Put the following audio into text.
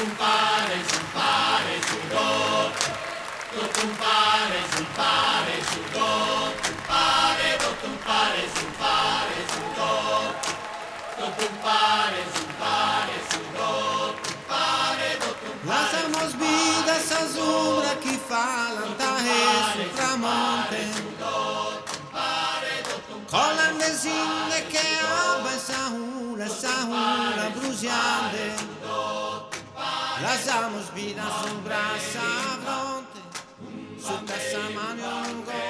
compare, zumpare, zudo. Do compare, zumpare, zudo. Compare, do compare, zumpare, zudo. Do compare, zumpare, zudo. Compare, do compare. Lasciamos vida esa sombra que falantaje sul tramonte. Con la desinde che abba esa hula bruciante. Lasciamos vida sombra esa fronte. Su casa mano un